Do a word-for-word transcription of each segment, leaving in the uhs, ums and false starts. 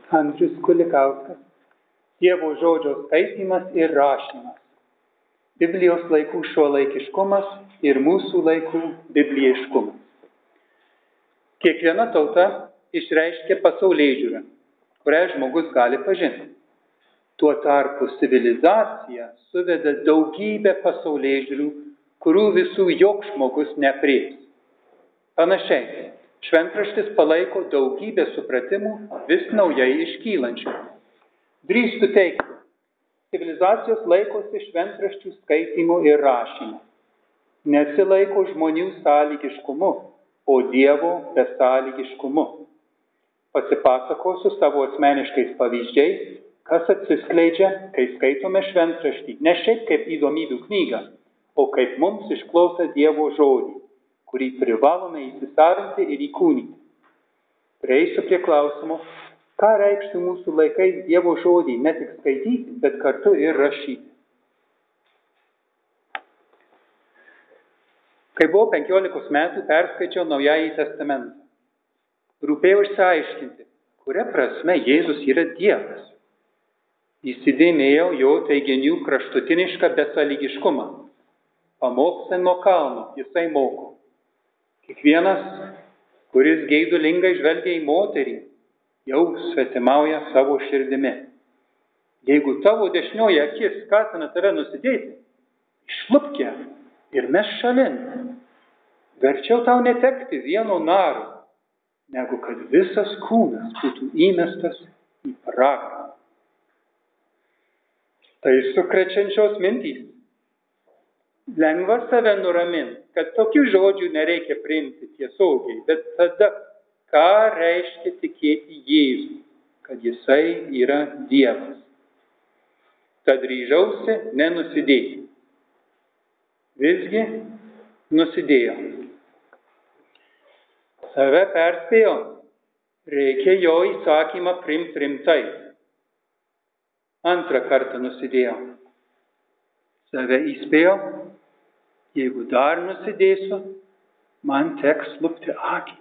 Andrius Kulikauskas. Dievo žodžio skaitymas ir rašymas. Biblijos laikų šiuolaikiškumas ir mūsų laikų biblijiškumas. Kiekviena tauta išreiškia pasaulėžiūrą, kurią žmogus gali pažinti. Tuo tarpu civilizacija suveda daugybę pasaulėžiūrų, kurių visų joks žmogus neprieis. Panašiai, šventraštis palaiko daugybę supratimų vis naujai iškylančių. Drįstu teigti, civilizacijos laikosi šventraščių skaitymu ir rašymu. Nesilaiko žmonių sąlygiškumu, o Dievo besąlygiškumu. Pasipasakosiu savo asmeniškais pavyzdžiais, kas atsiskleidžia, kai skaitome šventraštį, ne šiaip kaip įdomybių knygą, o kaip mums išklausę Dievo žodį, kurį privalome įsisavinti ir įkūnyti. Prieisiu prie klausimo, ką reikštų mūsų laikais Dievo žodį ne tik skaityti, bet kartu ir rašyti. Kai buvau penkiolikos metų, perskaičiau Naująjį testamentą. Rūpėjo išsiaiškinti, kuria prasme Jėzus yra Dievas. Įsidėmėjau jo teiginių kraštutinišką besąlygiškumą. Pamokslą nuo kalno jisai moko. Kiekvienas, kuris geidulingai žvelgia į moterį, jau svetimauja savo širdimi. Jeigu tavo dešinioji akis skatina tave nusidėti, išlupk ją ir mes šalin. Verčiau tau netekti vieno naro, negu kad visas kūnas būtų įmestas į pragarą. Tai sukrečiančios mintys. Lengva save nuraminti, kad tokių žodžių nereikia priimti tiesiogiai, bet tada, ką reiškia tikėti Jėzų, kad jisai yra Dievas. Tad ryžausi nenusidėti. Visgi nusidėjau. Save perspėjau, reikia jo įsakymą priimti rimtai. Antrą kartą nusidėjau. Save įspėjau, jeigu dar nusidėsiu, man teks lupti akį.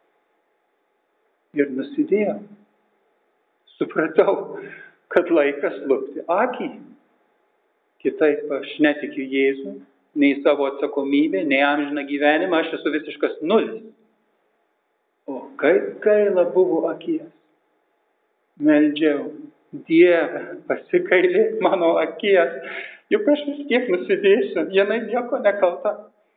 Ir nusidėjau. Supratau, kad laikas lupti akį. Kitaip aš netikiu Jėzų, nei savo atsakomybę, nei amžiną gyvenimą, aš esu visiškas nulis. O kaip gaila buvo akies. Meldžiau, Dieve, pasikailėk mano akies, juk aš vis tiek nusidėsiu, jinai nieko nekalta.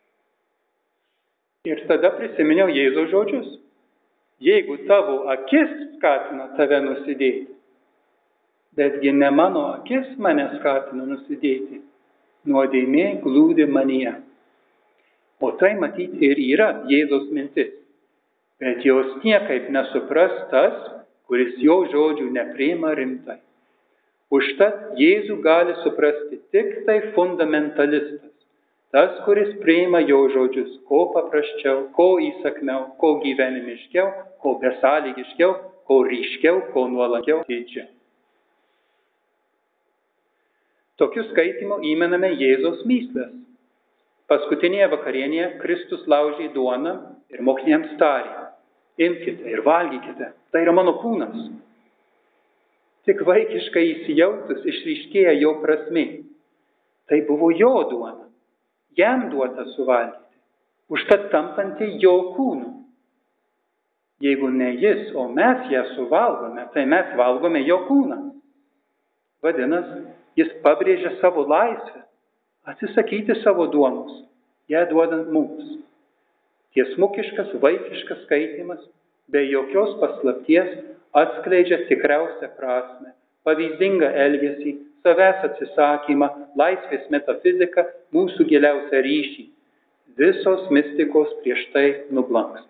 Ir tada prisiminiau Jėzaus žodžius. Jeigu tavo akis skatina tave nusidėti, betgi ne mano akis mane skatina nusidėti, nuodėmė glūdi manyje. O tai matyti ir yra Jėzaus mintis, bet jos niekaip nesupras tas, kuris jo žodžių nepriima rimtai. Užtat Jėzų gali suprasti tik tai fundamentalistas, tas, kuris priima jo žodžius ko paprasčiau, ko įsakmiau, ko gyvenimiškiau, ko besąlygiškiau, ko ryškiau, ko nuolankiau didžiau. Tokiu skaitymu įmename Jėzaus mįsles. Paskutinėje vakarienėje Kristus laužė duoną ir mokiniams tarė: imkite ir valgykite, tai yra mano kūnas. Tik vaikiškai įsijautus išryškėja jo prasmė. Tai buvo jo duona, jam duota suvalgyti, užtat tampanti jo kūnu. Jeigu ne jis, o mes ją suvalgome, tai mes valgome jo kūną. Vadinasi, jis pabrėžia savo laisvę, atsisakyti savo duonos, ją duodant mums. Tiesmukiškas, vaikiškas skaitimas, be jokios paslapties, atskleidžia tikriausią prasmę, pavyzdingą elgesį, savęs atsisakymą, laisvės metafiziką, mūsų giliausią ryšį. Visos mistikos prieš tai nublanksta.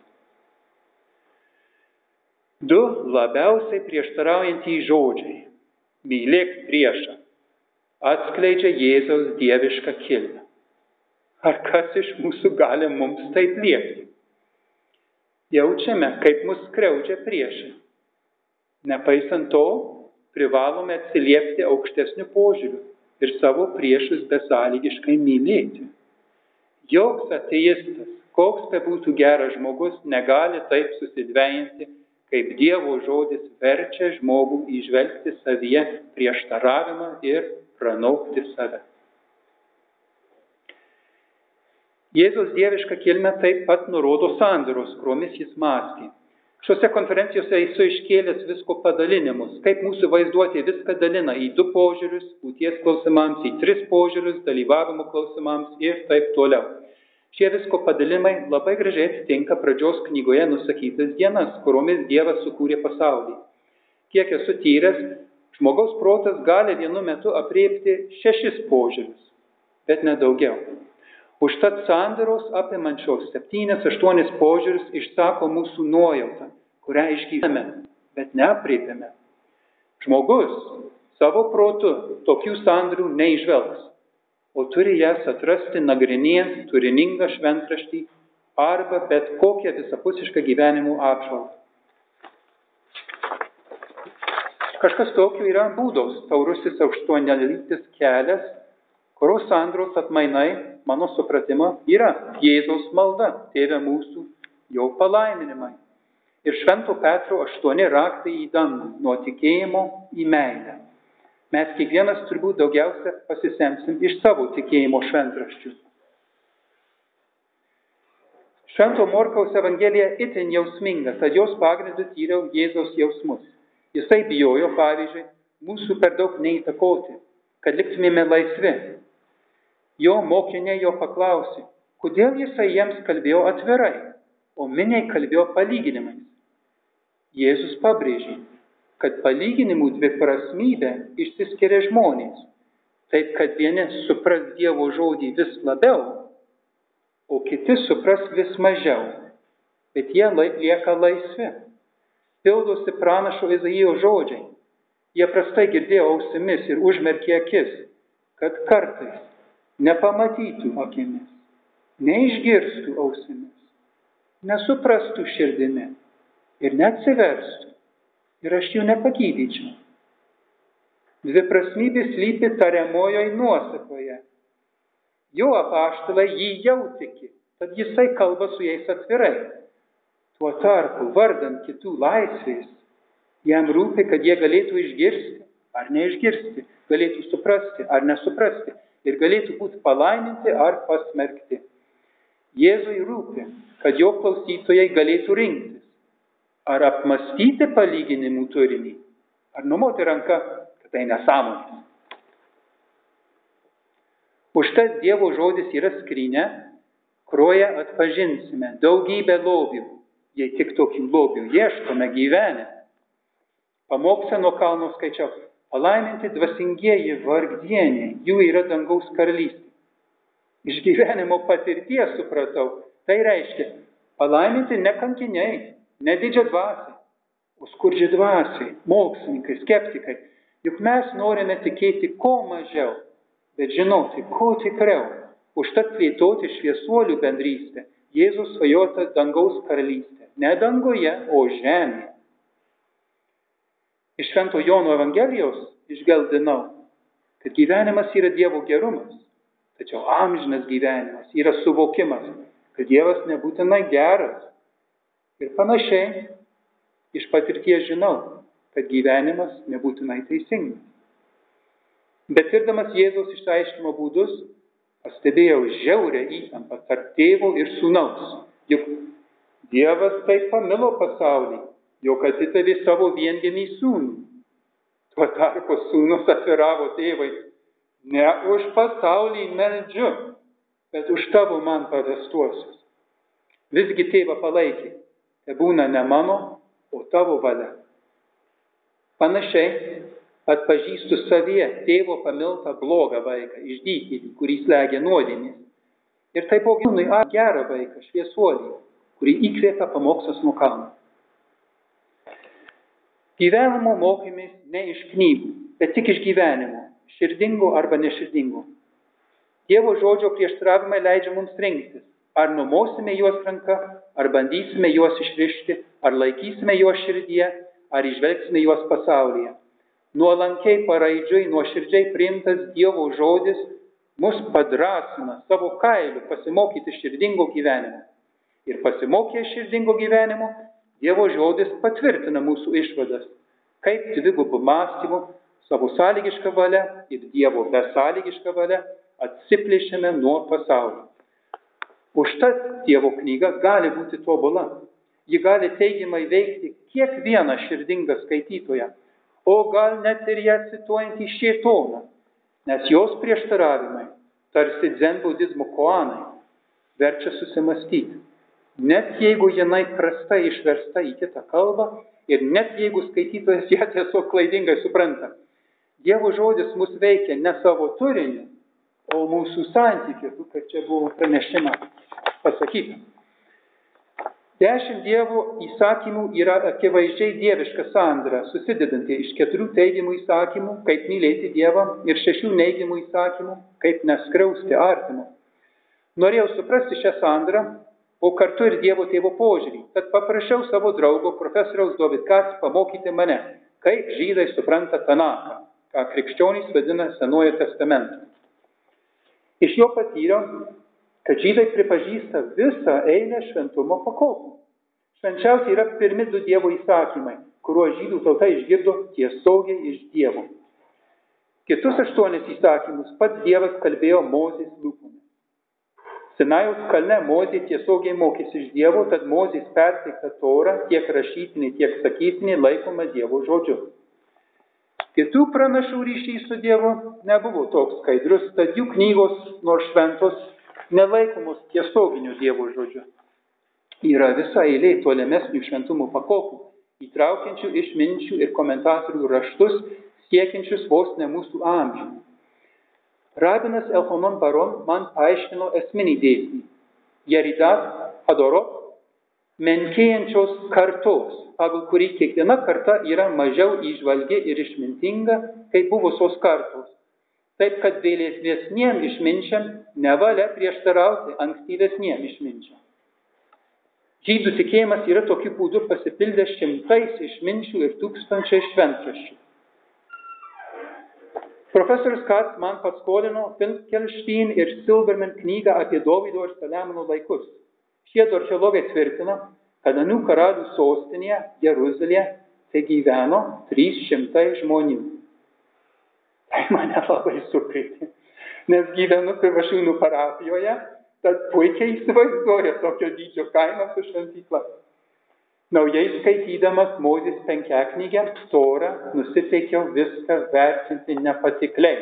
Du labiausiai prieštaraujantys žodžiai – mylėk priešą – atskleidžia Jėzaus dievišką kilmę. Ar kas iš mūsų gali mums taip liepti? Jaučiame, kaip mus skriaudžia priešai. Nepaisant to, privalome atsiliepti aukštesniu požiūriu ir savo priešus besąlygiškai mylėti. Joks ateistas, koks bebūtų geras žmogus, negali taip susidvejinti, kaip Dievo žodis verčia žmogų įžvelgti savyje prieštaravimą ir pranokti save. Jėzaus dieviška kilmė taip pat nurodo sandoros, kuriomis jis mąstė. Šiuose konferencijose esu iškėlęs visko padalinimus, kaip mūsų vaizduotė viską dalina į du požiūrius, būties klausimams, į tris požiūrius, dalyvavimo klausimams ir taip toliau. Šie visko padalimai labai gražiai atitinka pradžios knygoje nusakytas dienas, kuriomis Dievas sukūrė pasaulį. Kiek esu tyręs, žmogaus protas gali vienu metu apriepti šešis požiūrius, bet nedaugiau. Užtat sandoros apimančios septynis, aštuonis požiūrius išsako mūsų nuojautą, kurią išgyvename, bet neapriepiame. Žmogus savo protu tokių sandorų neižvelgs, o turi jas atrasti nagrinėjant turiningą šventraštį arba bet kokią visapusišką gyvenimo apžvalgą. Kažkas tokių yra būdos, taurusis aštuonialytis kelias, kurio sandoros atmainai, mano supratimo, yra Jėzaus malda, Tėve mūsų, jo palaiminimai. Ir Švento Petro aštuoni raktai į dangų, nuo tikėjimo į meilę. Mes kiekvienas turbūt daugiausia pasisemsim iš savo tikėjimo šventraščių. Švento Morkaus Evangelija itin jausminga, tad jos pagrindu tyriau Jėzaus jausmus. Jisai bijojo, pavyzdžiui, mūsų per daug neįtakoti, kad liktumėme laisvi. Jo mokiniai jo paklausė, kodėl jisai jiems kalbėjo atvirai, o miniai kalbėjo palyginimais. Jėzus pabrėžė, kad palyginimų dviprasmybė išsiskiria žmonės, taip kad vieni supras Dievo žodį vis labiau, o kiti supras vis mažiau, bet jie lieka laisvi. Pildosi pranašo Izaijo žodžiai. Jie prastai girdėjo ausimis ir užmerkė akis, kad kartais nepamatytų akimis, neišgirstų ausimis, nesuprastų širdimi ir neatsiverstų, ir aš jų nepagydyčiau. Dviprasmybė slypi tariamojoj nuosakoje. Jo apaštalai jį jau tiki, tad jisai kalba su jais atvirai. Tuo tarpu, vardant kitų laisvės, jam rūpi, kad jie galėtų išgirsti ar neišgirsti, galėtų suprasti ar nesuprasti, ir galėtų būti palaiminti ar pasmerkti. Jėzui rūpi, kad jo klausytojai galėtų rinktis, ar apmąstyti palyginimų turinį, ar numoti ranką, kad tai nesąmonės. Užtat Dievo žodis yra skrynia, kurioje atpažinsime daugybę lobių, jei tik tokių lobių ieškome gyvenime. Pamoksle nuo kalno skaičiau, palaiminti dvasingieji vargdieniai, jų yra dangaus karalystė. Iš gyvenimo patirties supratau, tai reiškia, palaiminti ne kankiniai, ne didžiadvasiai, o skurdžiadvasiai, mokslininkai, skeptikai. Juk mes norime tikėti ko mažiau, bet žinoti, ko tikriau. Užtat plėtoti šviesuolių bendrystę, Jėzus svajota dangaus karalystė, ne danguje, o žemėje. Iš Švento Jono Evangelijos išgeldinau, kad gyvenimas yra Dievo gerumas, tačiau amžinas gyvenimas yra suvokimas, kad Dievas nebūtinai geras. Ir panašiai, iš patirties žinau, kad gyvenimas nebūtinai teisingas. Bet tirdamas Jėzaus išaiškimo būdus, pastebėjau žiaurią įtampą tarp tėvo ir sūnaus. Juk Dievas taip pamilo pasaulį, jog atidavė savo viengimį sūnų. Tuo tarpu sūnus atviravo tėvai, ne už pasaulį meldžiu, bet už tavo man pavestuosius. Visgi tėvą palaikė, te būna ne mano, o tavo valia. Panašiai atpažįstu savyje tėvo pamiltą blogą vaiką, išdykėlį, kurį slegia nuodėmės. Ir taipogi sūnui gerą vaiką, šviesuolį, kurį įkvėpia pamokslas nuo kalno. Gyvenimo mokymės ne iš knygų, bet tik iš gyvenimo, širdingo arba neširdingo. Dievo žodžio prieštaravimai leidžia mums rinktis, ar numosime juos ranka, ar bandysime juos išrišti, ar laikysime juos širdyje, ar išvelgsime juos pasaulyje. Nuolankiai paraidžiui, nuoširdžiai priimtas Dievo žodis mus padrasina savo kailiu pasimokyti širdingo gyvenimo. Ir pasimokę širdingo gyvenimo, Dievo žodis patvirtina mūsų išvadas, kaip dvigubų mąstymų, savo sąlygišką valią ir Dievo besąlygišką valią atsiplėšėme nuo pasaulio. Užtat Dievo knyga gali būti tobula. Ji gali teigiamai veikti kiekvieną širdingą skaitytoją, o gal net ir ją cituojantį šėtoną, nes jos prieštaravimai, tarsi dzenbudizmo koanai, verčia susimastyti. Net jeigu jinai prastai išversta į kitą kalbą ir net jeigu skaitytojas ją tiesiog klaidingai supranta, Dievo žodis mus veikia ne savo turiniu, o mūsų santykiu, kaip čia buvo pranešima pasakyta. Dešimt Dievo įsakymų yra akivaizdžiai dieviška sandara, susidedanti iš keturių teigiamų įsakymų, kaip mylėti Dievą, ir šešių neigiamų įsakymų, kaip neskriausti artimo. Norėjau suprasti šią sandarą, o kartu ir Dievo tėvo požiūrį, tad paprašiau savo draugo profesoriaus Dovydkas pamokyti mane, kaip žydai supranta Tanaką, ką krikščionys vadina Senuoju testamentu. Iš jo patyriau, kad žydai pripažįsta visą eilę šventumo pakopų. Švenčiausiai yra pirmi du Dievo įsakymai, kuriuo žydų tauta išgirdo tiesiogiai iš Dievo. Kitus aštuonis įsakymus pats Dievas kalbėjo Mozės lūpomis. Sinajaus kalne Mozė tiesiogiai mokėsi iš Dievo, tad Mozės perteikta Tora, tiek rašytinė, tiek sakytinė, laikoma Dievo žodžiu. Kitų pranašų ryšys su Dievu nebuvo toks skaidrus, tad jų knygos, nors šventos, nelaikomos tiesioginiu Dievo žodžiu. Yra visa eilė tolimesnių šventumo pakopų, įtraukiančių išminčių ir komentatorių raštus, siekiančius vos ne mūsų amžių. Rabinas Elchanan Baron man paaiškino esminį dėsnį. Jeridat Hadorot, menkėjančios kartos, pagal kurį kiekviena karta yra mažiau įžvalgi ir išmintinga, kaip buvusios kartos. Taip, kad vėlesniem išminčiam nevalia prieštarauti ankstyvesniem išminčiam. Žydų tikėjimas yra tokiu būdu pasipildęs šimtais išminčių ir tūkstančiai šventraščių. Profesorius Katz man paskolino Finkelstein ir Silberman knygą apie Dovydo ir Saliamono laikus. Šie du archeologai tvirtina, kad anų karalių sostinėje Jeruzalėje tai gyveno trys šimtai žmonių. Tai mane labai sukrėtė, nes gyvenu Pivašiūnų parapijoje, tad puikiai įsivaizduoja tokio dydžio kaimą su šventykla. Naujai skaitydamas Mozės penkiaknygę Torą nusiteikiau viską vertinti nepatikliai.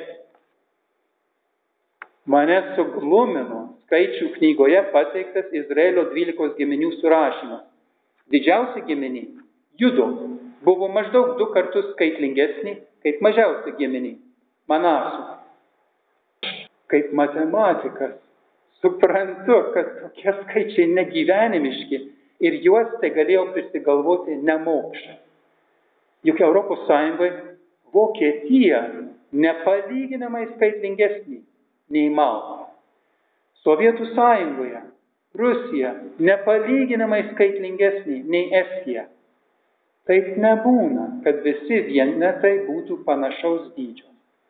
Mane suglumino skaičių knygoje pateiktas Izraelio dvylikos giminių surašymas. Didžiausia giminė, Judo, buvo maždaug du kartus skaitlingesnė kaip mažiausia giminė, Manasų. Kaip matematikas suprantu, kad tokie skaičiai negyvenimiški, ir juos tai galėjo prisigalvoti nemokša. Juk Europos Sąjungoje Vokietija nepalyginamai skaitlingesnė nei Malta. Sovietų Sąjungoje Rusija nepalyginamai skaitlingesnė nei Estija. Taip nebūna, kad visi vienetai būtų panašaus dydžio.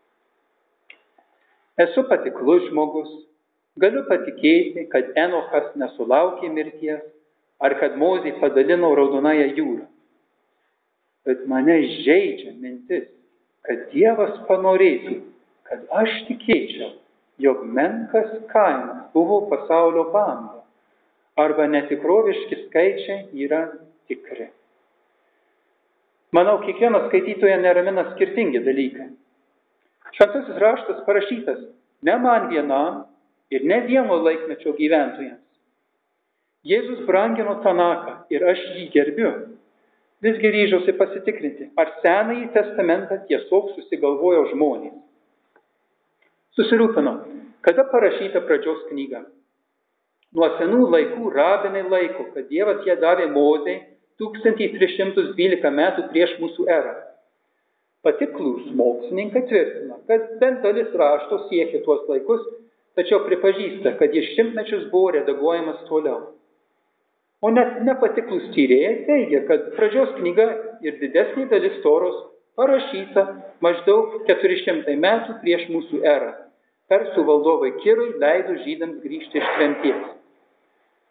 Esu patiklus žmogus, galiu patikėti, kad Enochas nesulaukė mirties, ar kad Mozė padalino Raudonąją jūrą. Bet mane žeidžia mintis, kad Dievas panorėtų, kad aš tikėčiau, jog menkas kaimas buvo pasaulio bamba, arba netikroviški skaičiai yra tikri. Manau, kiekvieną skaitytoją neramina skirtingi dalykai. Šventasis raštas parašytas ne man vienam ir ne vieno laikmečio gyventojams. Jėzus brangino Tanaką ir aš jį gerbiu. Visgi ryžausi pasitikrinti, ar Senąjį testamentą tiesiog susigalvojo žmonės. Susirūpino, kada parašyta pradžios knyga. Nuo senų laikų rabinai laiko, kad Dievas ją davė Mozei tūkstantis trys šimtai dvylika metų prieš mūsų erą. Patiklūs mokslininkai tvirtina, kad bent dalis rašto siekia tuos laikus, tačiau pripažįsta, kad jis šimtmečius buvo redaguojamas toliau. O net nepatiklūs tyrėjai teigia, kad pradžios knyga ir didesnė dalis Toros parašyta maždaug keturi šimtai metų prieš mūsų erą. Persų valdovai Kirui leido žydams grįžti iš tremties.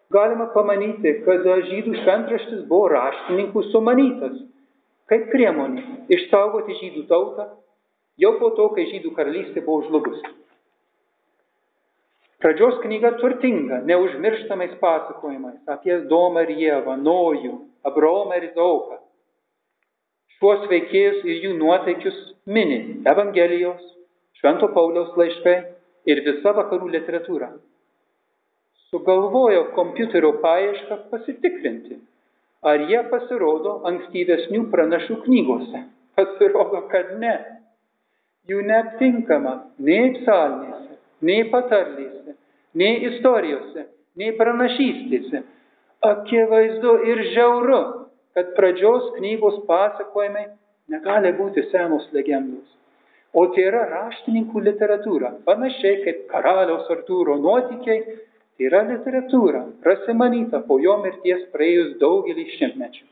Galima pamanyti, kad žydų šventraštis buvo raštininkų sumanytas, kaip priemonė išsaugoti žydų tautą, jau po to, kai žydų karalystė buvo žlugusi. Pradžios knyga turtinga, neužmirštamais pasakojimais apie Domą ir Ievą, Nojų, Abraomą ir Izaoką. Šiuos veikėjus ir jų nuotaikius mini Evangelijos, Švento Pauliaus laiškai ir visa vakarų literatūra. Sugalvojo kompiuterio paiešką pasitikrinti, ar jie pasirodo ankstyvesnių pranašų knygose. Pasirodo, kad ne. Jų neaptinkama nei psalmėse, nei patarlėse, nei istorijose, nei pranašystėse. Akivaizdu ir žiauru, kad pradžios knygos pasakojimai negali būti senos legendos. O tai yra raštininkų literatūra, panašiai kaip karaliaus Artūro nuotykiai, tai yra literatūra, prasimanyta po jo mirties praėjus daugelį šimtmečių.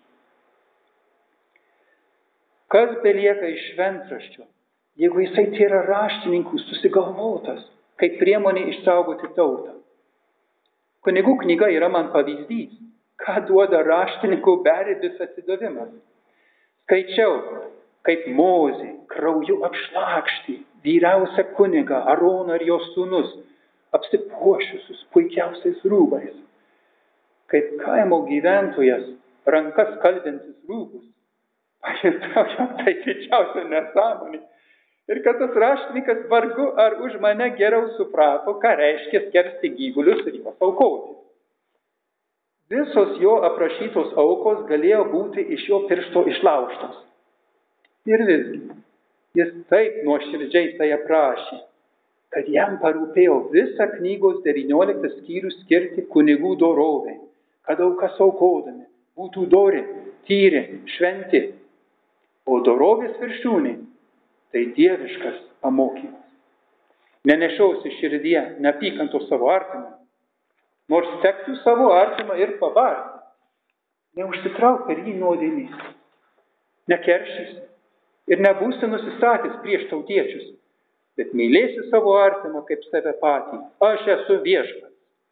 Kas belieka iš šventraščio, jeigu jisai tai yra raštininkų susigalvotas, kaip priemonė išsaugoti tautą? Kunigų knyga yra man pavyzdys, ką duoda raštininkų beribis atsidavimas. Skaičiau, kaip Mozė krauju apšlakštė vyriausią kunigą Aroną ir jo sūnus, apsipuošusius puikiausiais rūbais. Kaip kaimo gyventojas rankas kalbintis rūbus, pajutau, jog tai didžiausia nesąmonė. Ir kad tas raštininkas vargu ar už mane geriau suprato, ką reiškia skersti gyvulius ir juos aukoti. Visos jo aprašytos aukos galėjo būti iš jo piršto išlaužtos. Ir visgi, jis taip nuoširdžiai tai aprašė, kad jam parūpėjo visą knygos devynioliktas skyrių skirti kunigų dorovei, kad aukas aukodami būtų dori, tyri, šventi. O dorovės viršūnė tai dieviškas pamokymas. Nenešiosi širdyje neapykantos savo artimą, nors tektų savo artimą ir pabarti. Neužsitrauk per jį nuodėmės, nekeršysi ir nebūsi nusistatęs prieš tautiečius, bet mylėsi savo artimą kaip save patį. Aš esu viešpats.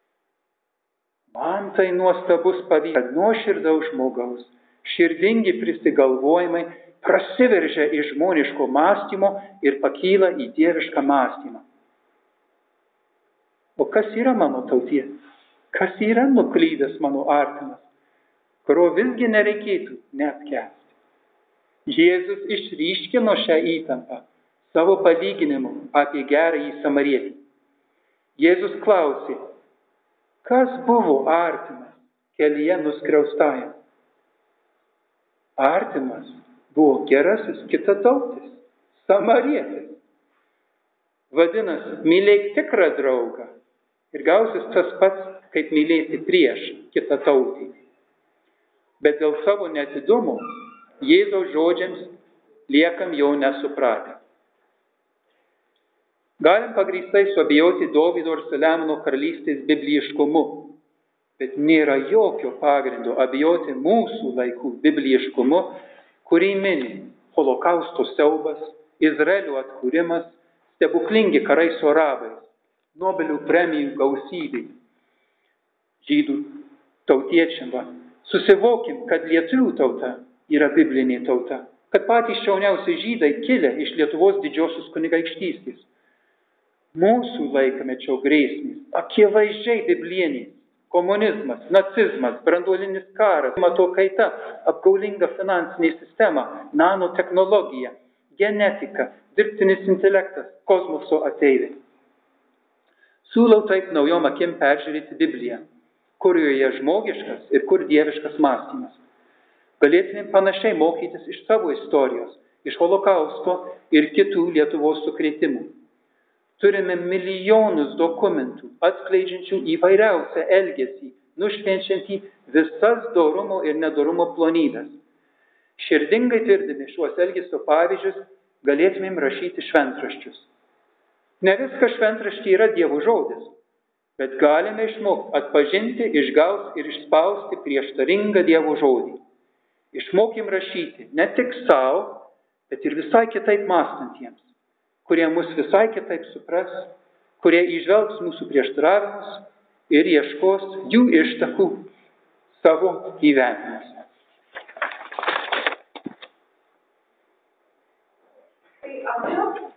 Man tai nuostabus pavyzdys, kad nuoširdaus žmogaus širdingi prisigalvojimai prasiveržia iš žmoniško mąstymo ir pakyla į dievišką mąstymą. O kas yra mano tautietis? Kas yra nuklydęs mano artimas, kurio visgi nereikėtų neapkęsti? Jėzus išryškino šią įtampą savo palyginimu apie gerąjį samarietį. Jėzus klausė, kas buvo artimas kelyje nuskriaustajam? Artimas buvo gerasis kitatautis, samarietis. Vadinasi, mylėk tikrą draugą ir gausis tas pats, kaip mylėti prieš kitatautį. Bet dėl savo neatidumo Jėzaus žodžiams liekam jau nesupratę. Galim pagrįstai suabejoti Dovydo ir Saliamono karalystės bibliškumu, bet nėra jokio pagrindo abejoti mūsų laikų bibliškumu, kurį mini holokausto siaubas, Izraelio atkūrimas, stebuklingi karai su arabais, Nobelio premijų gausybė. Žydų tautiečiam, susivokim, kad lietuvių tauta yra biblinė tauta, kad patys šauniausi žydai kilę iš Lietuvos didžiosios kunigaikštystės. Mūsų laikamečio grėsmės, akivaizdžiai biblienės, komunizmas, nacizmas, branduolinis karas, klimato kaita, apgaulinga finansinė sistema, nanotechnologija, genetika, dirbtinis intelektas, kosmoso ateiviai. Siūlau taip naujom akim peržiūrėti Bibliją, kurioje žmogiškas ir kur dieviškas mąstymas. Galėtume panašiai mokytis iš savo istorijos, iš holokausto ir kitų Lietuvos sukrėtimų. Turime milijonus dokumentų, atskleidžiančių įvairiausią elgesį, nušvenčiantį visas dorumo ir nedorumo plonybės. Širdingai tirdami šiuos elgesio pavyzdžius galėtumėm rašyti šventraščius. Ne viskas šventraščiai yra Dievo žodis, bet galime išmokti atpažinti, išgauti ir išspausti prieštaringą Dievo žodį. Išmokim rašyti ne tik savo, bet ir visai kitaip mąstantiems, kurie mus visai kitaip supras, kurie įžvelgs mūsų prieštaravimus ir ieškos jų ištakų savo gyvenimuose. Tai anksčiau